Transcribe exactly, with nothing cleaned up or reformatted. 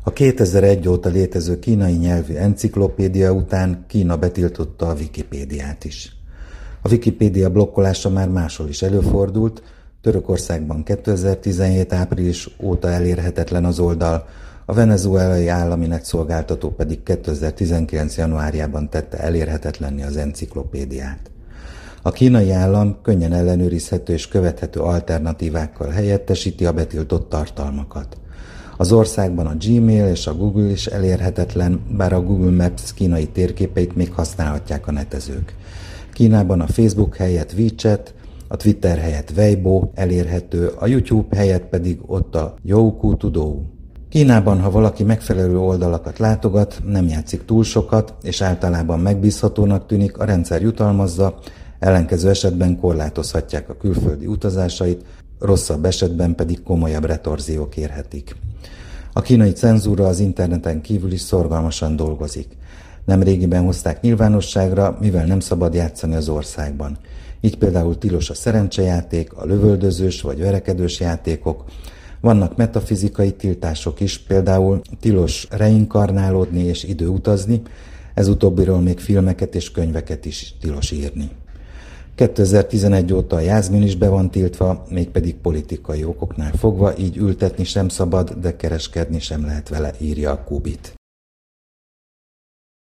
A kétezer-egy óta létező kínai nyelvű enciklopédia után Kína betiltotta a Wikipédiát is. A Wikipédia blokkolása már máshol is előfordult, Törökországban kétezer-tizenhét április óta elérhetetlen az oldal, a venezuelai állami netszolgáltató pedig kétezer-tizenkilenc januárjában tette elérhetetlenné az enciklopédiát. A kínai állam könnyen ellenőrizhető és követhető alternatívákkal helyettesíti a betiltott tartalmakat. Az országban a Gmail és a Google is elérhetetlen, bár a Google Maps kínai térképeit még használhatják a netezők. Kínában a Facebook helyett WeChat, a Twitter helyett Weibo elérhető, a YouTube helyett pedig ott a Youku Tudou. Kínában, ha valaki megfelelő oldalakat látogat, nem játszik túl sokat, és általában megbízhatónak tűnik, a rendszer jutalmazza, ellenkező esetben korlátozhatják a külföldi utazásait, rosszabb esetben pedig komolyabb retorziók érhetik. A kínai cenzúra az interneten kívül is szorgalmasan dolgozik. Nemrégiben hozták nyilvánosságra, mivel nem szabad játszani az országban. Így például tilos a szerencsejáték, a lövöldözős vagy verekedős játékok. Vannak metafizikai tiltások is, például tilos reinkarnálódni és időutazni, ez utóbbiról még filmeket és könyveket is tilos írni. kétezer-tizenegy óta a jázmin is be van tiltva, mégpedig politikai okoknál fogva, így ültetni sem szabad, de kereskedni sem lehet vele, írja a Kubit.